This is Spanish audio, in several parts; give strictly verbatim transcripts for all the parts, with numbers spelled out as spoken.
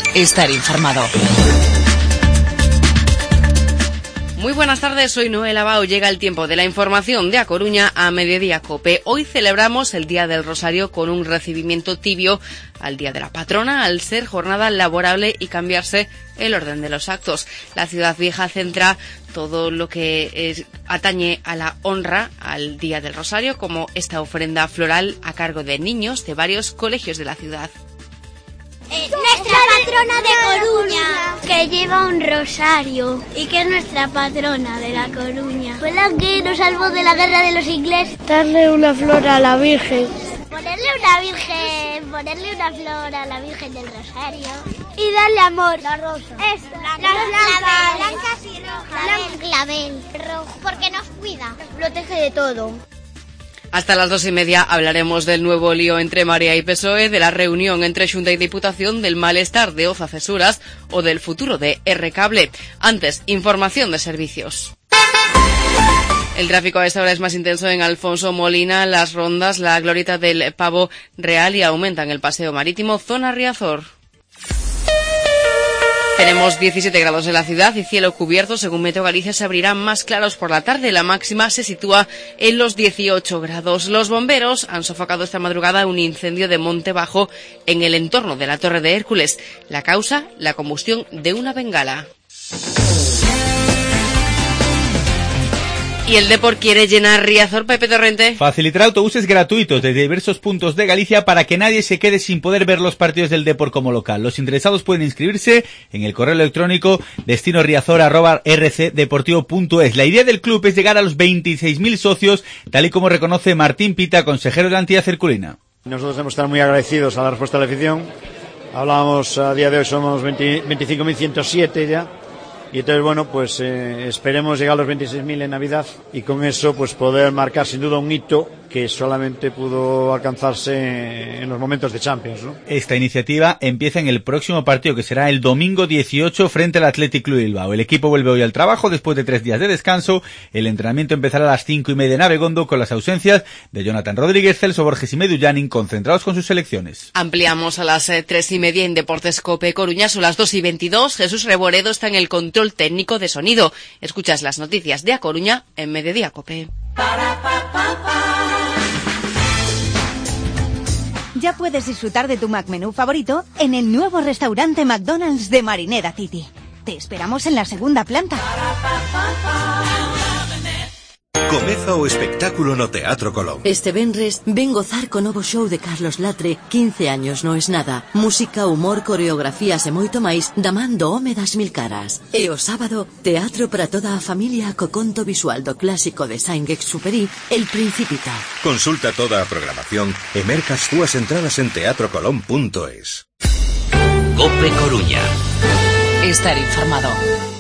Estar informado. Muy buenas tardes, soy Noela Bao. Llega el tiempo de la información de A Coruña a Mediodía Cope. Hoy celebramos el Día del Rosario con un recibimiento tibio al Día de la Patrona, al ser jornada laborable y cambiarse el orden de los actos. La ciudad vieja centra todo lo que es, atañe a la honra al Día del Rosario, como esta ofrenda floral a cargo de niños de varios colegios de la ciudad. Eh, nuestra patrona de Coruña, que lleva un rosario y que es nuestra patrona de la Coruña. Fue la que nos salvó de la guerra de los ingleses. Darle una flor a la Virgen. Ponerle una virgen, ponerle una flor a la Virgen del Rosario. Y darle amor. La rosa. Es la clavel, blancas y rojas. Clavel, rojo, porque nos cuida. Nos protege de todo. Hasta las dos y media hablaremos del nuevo lío entre Marea y P S O E, de la reunión entre Xunta y Diputación, del malestar de Oza Cesuras o del futuro de R Cable. Antes, información de servicios. El tráfico a esta hora es más intenso en Alfonso Molina, Las Rondas, la Glorieta del Pavo Real y aumenta en el Paseo Marítimo, zona Riazor. Tenemos diecisiete grados en la ciudad y cielo cubierto. Según Meteo Galicia, se abrirán más claros por la tarde. La máxima se sitúa en los dieciocho grados. Los bomberos han sofocado esta madrugada un incendio de Monte Bajo en el entorno de la Torre de Hércules. La causa, la combustión de una bengala. ¿Y el Depor quiere llenar Riazor, Pepe Torrente? Facilitará autobuses gratuitos desde diversos puntos de Galicia para que nadie se quede sin poder ver los partidos del Depor como local. Los interesados pueden inscribirse en el correo electrónico destinoriazor arroba r c deportivo punto es. La idea del club es llegar a los veintiséis mil socios, tal y como reconoce Martín Pita, consejero de la entidad herculina. Nosotros hemos de estar muy agradecidos a la respuesta de la afición. Hablábamos, a día de hoy somos veinticinco mil ciento siete ya. Y entonces, bueno, pues eh, esperemos llegar a los veintiséis mil en Navidad y con eso pues poder marcar sin duda un hito que solamente pudo alcanzarse en los momentos de Champions, ¿no? Esta iniciativa empieza en el próximo partido, que será el domingo dieciocho frente al Athletic Club Bilbao. El equipo vuelve hoy al trabajo después de tres días de descanso. El entrenamiento empezará a las cinco y media en Abegondo, con las ausencias de Jonathan Rodríguez, Celso Borges y Medullanin, concentrados con sus selecciones. Ampliamos a las eh, tres y media en Deportes Cope Coruña. Son las dos y veintidós. Jesús Reboredo está en el control técnico de sonido. Escuchas las noticias de A Coruña en Mediodía Cope. Ya puedes disfrutar de tu McMenú favorito en el nuevo restaurante McDonald's de Marinera City. Te esperamos en la segunda planta. Comeza o espectáculo no Teatro Colón. Este venres ven gozar co novo show de Carlos Latre, quince años no es nada. Música, humor, coreografías e moito máis da man do home das mil caras. E o sábado, teatro para toda a familia co conto visual do clásico de Saint-Exupéry, El Principito. Consulta toda a programación e merca as túas entradas en teatro colón punto es. Cope Coruña. Estar informado.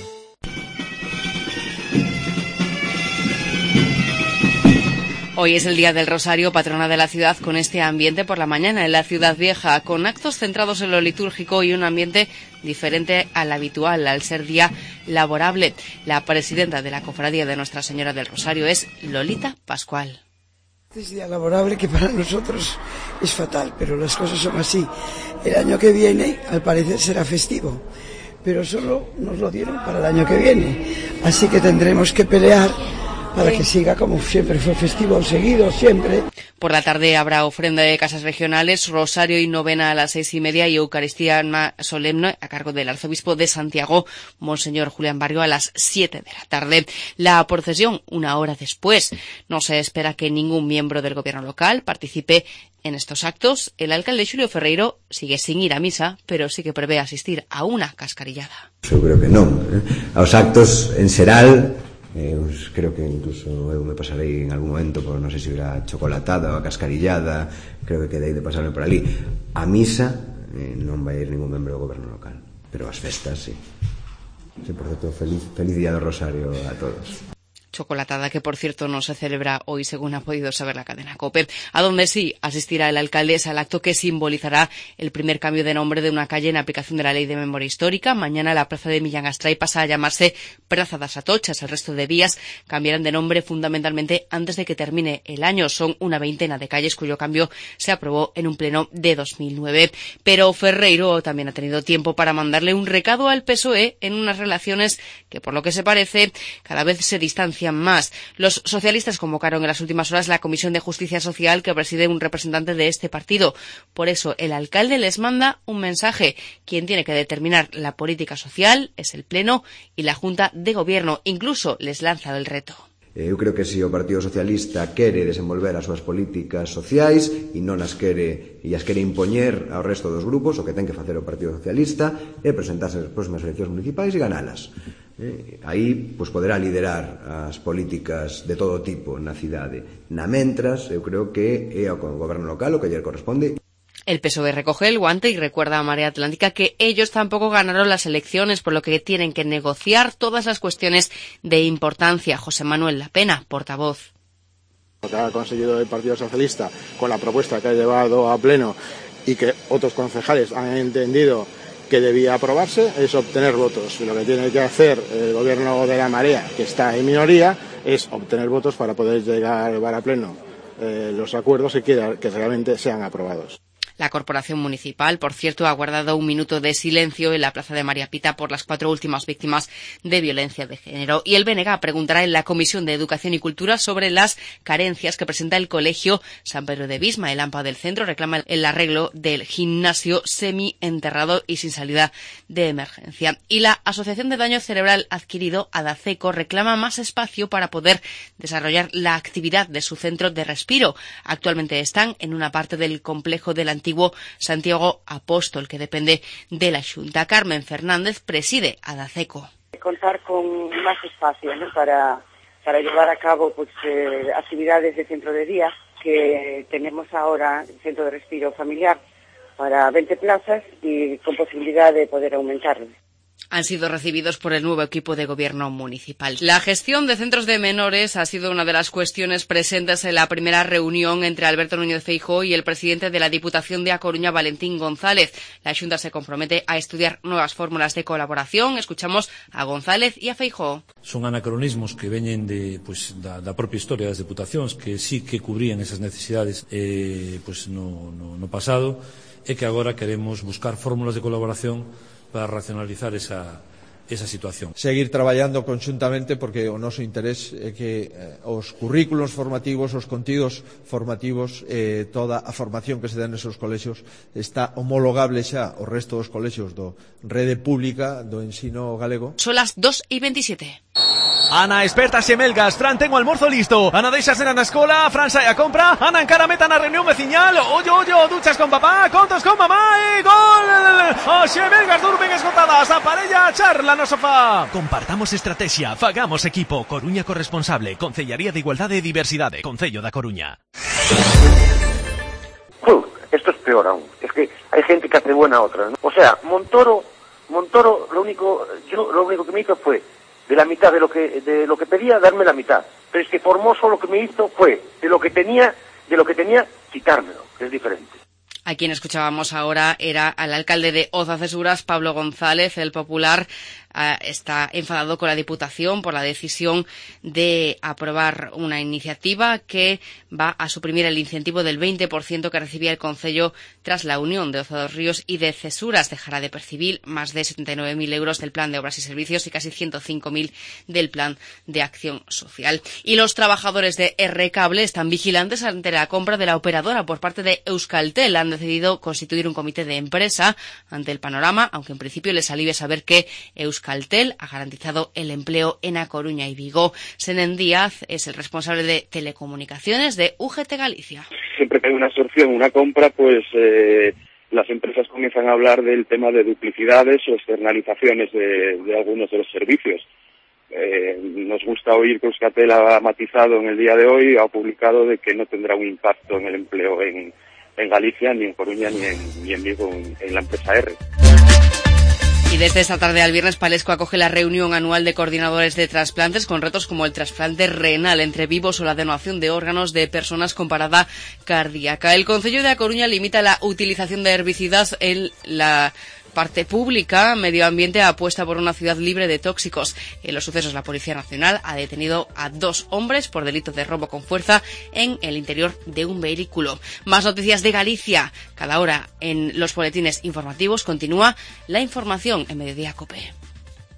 Hoy es el Día del Rosario, patrona de la ciudad, con este ambiente por la mañana en la Ciudad Vieja, con actos centrados en lo litúrgico y un ambiente diferente al habitual, al ser día laborable. La presidenta de la Cofradía de Nuestra Señora del Rosario es Lolita Pascual. Es día laborable, que para nosotros es fatal, pero las cosas son así. El año que viene, al parecer, será festivo, pero solo nos lo dieron para el año que viene. Así que tendremos que pelear para que siga como siempre fue festivo, seguido siempre. Por la tarde habrá ofrenda de casas regionales, rosario y novena a las seis y media y Eucaristía solemne a cargo del arzobispo de Santiago, Monseñor Julián Barrio, a las siete de la tarde. La procesión, una hora después. No se espera que ningún miembro del gobierno local participe en estos actos. El alcalde Xulio Ferreiro sigue sin ir a misa, pero sí que prevé asistir a una cascarillada. Yo creo que non. Eh? Aos actos en xeral, eu creo que incluso eu me pasarei en algún momento por, non sei se irá chocolatada ou a cascarillada, creo que quedei de pasarme por ali. A misa eh, non vai ir ningún membro do goberno local, pero as festas sí. Sí, por certo, feliz, feliz día do Rosario a todos. chocolatada que, por cierto, no se celebra hoy, según ha podido saber la cadena COPE, a donde sí asistirá el alcalde es al acto que simbolizará el primer cambio de nombre de una calle en aplicación de la Ley de Memoria Histórica. Mañana la plaza de Millán Astray pasa a llamarse Praza das Atochas. El resto de vías cambiarán de nombre fundamentalmente antes de que termine el año. Son una veintena de calles cuyo cambio se aprobó en un pleno de dos mil nueve. Pero Ferreiro también ha tenido tiempo para mandarle un recado al P S O E en unas relaciones que, por lo que se parece, cada vez se distancian más. Los socialistas convocaron en las últimas horas la Comisión de Justicia Social que preside un representante de este partido. Por eso el alcalde les manda un mensaje. Quien tiene que determinar la política social es el Pleno y la Junta de Gobierno. Incluso les lanza el reto. Eu creo que se o Partido Socialista quere desenvolver as súas políticas sociais e non as quere e as quere impoñer ao resto dos grupos, o que ten que facer o Partido Socialista é presentarse nas próximas eleccións municipais e ganalas. Eh, aí pois, poderá liderar as políticas de todo tipo na cidade. Na mentras, eu creo que é ao goberno local o que lle corresponde. El P S O E recoge el guante y recuerda a Marea Atlántica que ellos tampoco ganaron las elecciones, por lo que tienen que negociar todas las cuestiones de importancia. José Manuel Lapena, portavoz. Lo que ha conseguido el Partido Socialista con la propuesta que ha llevado a pleno y que otros concejales han entendido que debía aprobarse es obtener votos. Y lo que tiene que hacer el gobierno de la Marea, que está en minoría, es obtener votos para poder llegar a pleno eh, los acuerdos y que, que realmente sean aprobados. La Corporación Municipal, por cierto, ha guardado un minuto de silencio en la Plaza de María Pita por las cuatro últimas víctimas de violencia de género. Y el B N G preguntará en la Comisión de Educación y Cultura sobre las carencias que presenta el Colegio San Pedro de Visma. El AMPA del centro reclama el arreglo del gimnasio semi-enterrado y sin salida de emergencia. Y la Asociación de Daño Cerebral Adquirido, ADACECO, reclama más espacio para poder desarrollar la actividad de su centro de respiro. Actualmente están en una parte del complejo del antiguo Santiago Apóstol, que depende de la Xunta. Carmen Fernández preside ADACECO. Contar con más espacio, ¿no? para, para llevar a cabo pues, eh, actividades de centro de día, que tenemos ahora el centro de respiro familiar para veinte plazas y con posibilidad de poder aumentarlo. Han sido recibidos por el nuevo equipo de gobierno municipal. La gestión de centros de menores ha sido una de las cuestiones presentes en la primera reunión entre Alberto Núñez Feijóo y el presidente de la Diputación de A Coruña, Valentín González. La Xunta se compromete a estudiar nuevas fórmulas de colaboración. Escuchamos a González y a Feijóo. Son anacronismos que veñen de, pues, da, da propia historia das deputacións, que sí que cubrían esas necesidades eh, pues, no, no, no pasado, e que agora queremos buscar fórmulas de colaboración para racionalizar esa, esa situación. Seguir traballando conxuntamente porque o noso interés é que eh, os currículos formativos, os contidos formativos, eh, toda a formación que se dá nesos colexios está homologable xa ao resto dos colexios do rede pública do ensino galego. Son las dos y veintisiete. Ana, experta Xemelgas, Fran, tengo almorzo listo. Ana, deixas nena na escola, Fran sai a compra. Ana, encara meta na reunión veciñal. Ollo, ollo, duchas con papá, contos con mamá e gol. Os Xemelgas durmen esgotadas, a parella charla no sofá. Compartamos estrategia, fagamos equipo. Coruña corresponsable, Concellaría de Igualdade e Diversidade, Concello da Coruña. Uh, esto es peor aún. Es que hay gente que hace buena otra, ¿no? O sea, Montoro, Montoro, lo único, yo lo único que me hizo fue de la mitad de lo que de lo que pedía, darme la mitad. Pero es que Formoso lo que me hizo fue de lo que tenía, de lo que tenía, quitármelo, que es diferente. A quien escuchábamos ahora era al alcalde de Oza-Cesuras, Pablo González. El popular uh, está enfadado con la Diputación por la decisión de aprobar una iniciativa que va a suprimir el incentivo del veinte por ciento que recibía el concello tras la unión de Oza dos Ríos y de Cesuras. Dejará de percibir más de setenta y nueve mil euros del plan de obras y servicios y casi ciento cinco mil del plan de acción social. Y los trabajadores de R Cable están vigilantes ante la compra de la operadora por parte de Euskaltel. Han decidido constituir un comité de empresa ante el panorama, aunque en principio les alivia saber que Euskaltel ha garantizado el empleo en A Coruña y Vigo. Senen Díaz es el responsable de telecomunicaciones de U G T Galicia. Siempre que hay una absorción, una compra, pues eh, las empresas comienzan a hablar del tema de duplicidades o externalizaciones de, de algunos de los servicios. Eh, nos gusta oír que Euskaltel ha matizado en el día de hoy, ha publicado de que no tendrá un impacto en el empleo en en Galicia, ni en Coruña, ni en, ni en Vigo, en, en la empresa R. Y desde esta tarde al viernes, Palesco acoge la reunión anual de coordinadores de trasplantes con retos como el trasplante renal entre vivos o la donación de órganos de personas con parada cardíaca. El Concello de A Coruña limita la utilización de herbicidas en la parte pública. Medio Ambiente apuesta por una ciudad libre de tóxicos. En los sucesos, la Policía Nacional ha detenido a dos hombres por delito de robo con fuerza en el interior de un vehículo. Más noticias de Galicia. Cada hora en los boletines informativos continúa la información en Mediodía COPE.